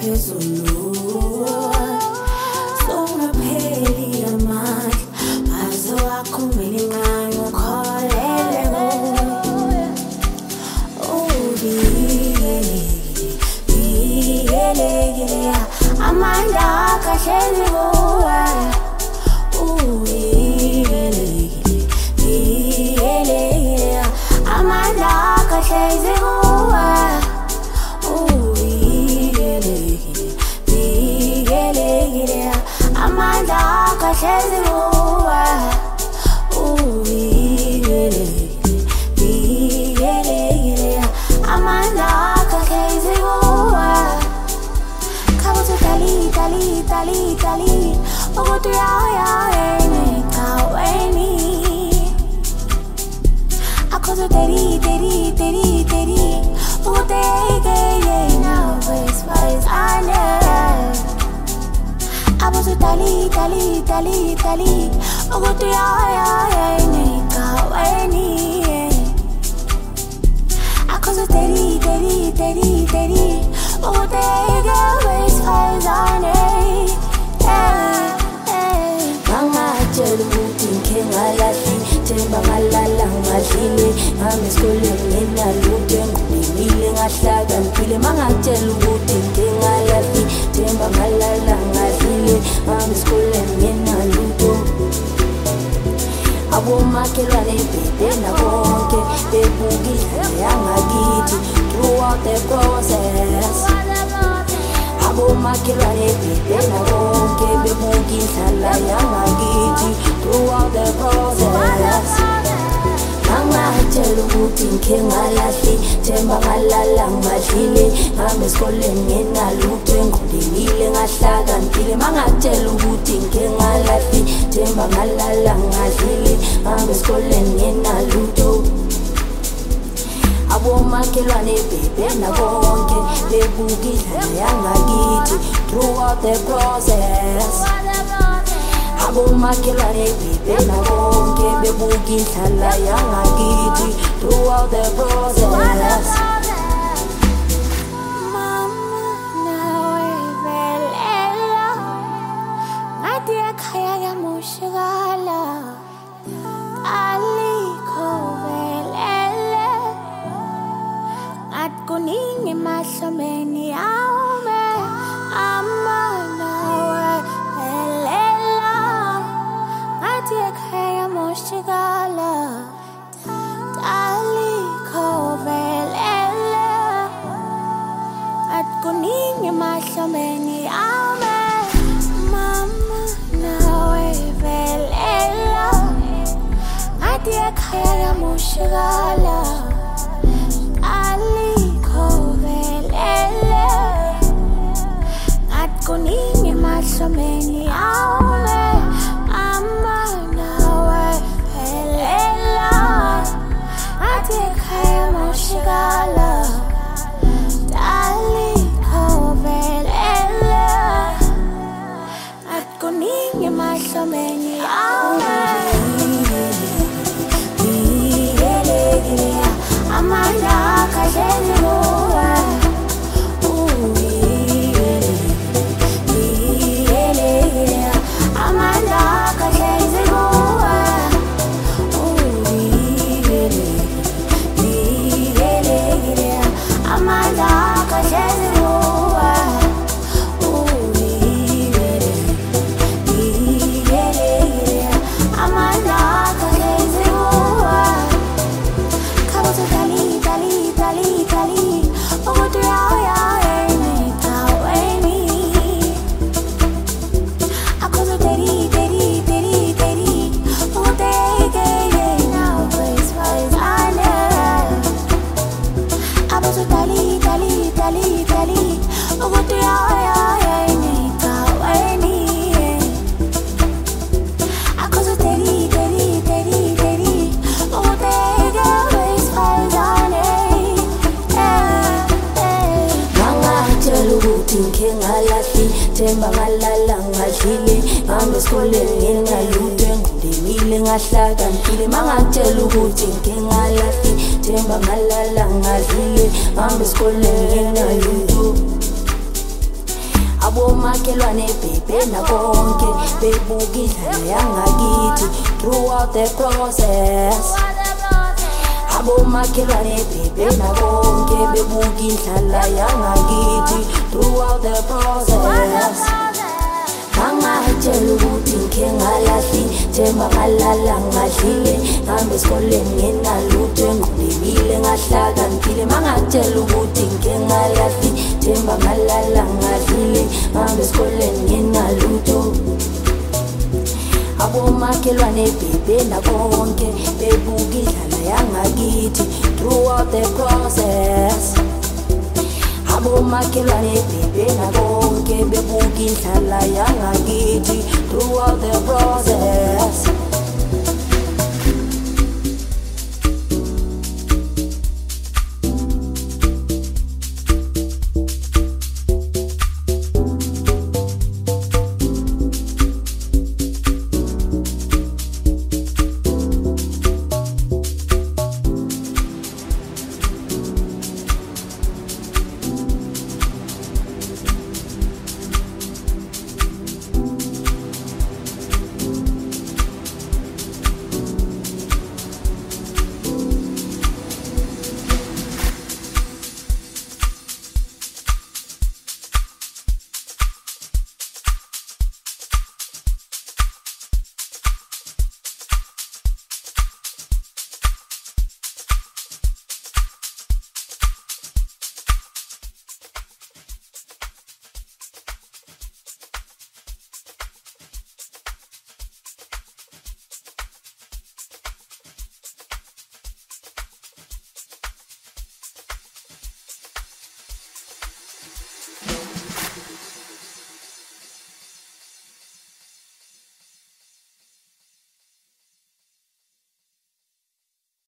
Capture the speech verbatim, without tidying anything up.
phezulu songapheli amandla aze wakho mina incane ukholele kuwe ubiyelekile amandla akahlezi kuwe ubiyelekile amandla akahlezi kuwe amandla akahlezi kuwe ubiyelekile amandla akahlezi kuwe khabuthi dali dali dali dali ukuthi uyaya encaweni akhoze deri deri deri deri ukuteke yena wesifazane abuze dali dali dali dali ukuthi uyaya encaweni akhoze deri deri deri deri ukuteke wesifazane Mangatshela ukuthi ngike ngalahli themba ngalala ngadlile ngami esikoleni nginalutho engqubile ngahlakaniphile mangatshela ukuthi ngike ngalahli themba ngalala ngadlile ngami esikoleni nginalutho abomakhelwane bebhena bonke bebukile yangakithi throughout the process abomakhelwane bebhena bonke bebukile la yangakithi throughout the process mangatshela ukuthi ngike ngalahli themba ngalala ngadlile ngami esikoleni nginalutho engqubile ngahlakaniphile mangatshela ukuthi ngike ngalahli themba ngalala ngadlile ngami esikoleni nginalutho abomakhelwane bebhena bonke bebukile yangakithi throughout the process abomakhelwane bebhena bonke bebukile la yangakithi throughout the process mama nawe velela ngathi ekhaya yamushikala alikho velele ngathi kuningi emahlomeni yami ama nawe velela ngathi ekhaya yamushikala alikho velele ngathi kuningi emahlomeni yami mama nawe velela ngathi ekhaya yamushikala alikho velele ngathi kuningi emahlomeni yami ama nawe velela ngathi ekhaya yamushikala alikho velele ngathi kuningi emahlomeni yami amandla akahlezi kuwe ubiyelekile amandla akahlezi kuwe ubiyelekile amandla akahlezi kuwe ubiyelekile amandla akahlezi kuwe khabuthi dali dali dali dali ukuthi uyaya encaweni akhoze deri deri deri deri ukuteke yena wesifazane abuze dali dali dali dali ukuthi uyaya encaweni akhoze deri deri deri deri ukuteke wesifazane mangatshela ukuthi ngike ngalahli themba ngalala ngadlile ngami esikoleni nginalutho engqubile ngahlakaniphile mangatshela ukuthi ngike ngalahli themba ngalala ngadlile ngami esikoleni nginalutho abomakhelwane bhebe nakonke bebuka indlela yangakithi throughout the process. Abomakhelwane bhebe nakonke bebuka indlela yangakithi throughout the process. Angatshela ukuthi ngike ngalahli themba ngalala ngadlile ngihambe esikoleni nginalutho engqondekile ngahlakaniphile. Mangatshela ukuthi ngike ngalahli themba ngalala ngadlile ngihambe esikoleni nginalutho. Abomakhelwane bhebe nakonke bebuka indlela yangakithi throughout the process. Abomakhelwane bhebe nakonke bebuka indlela yangakithi throughout the process.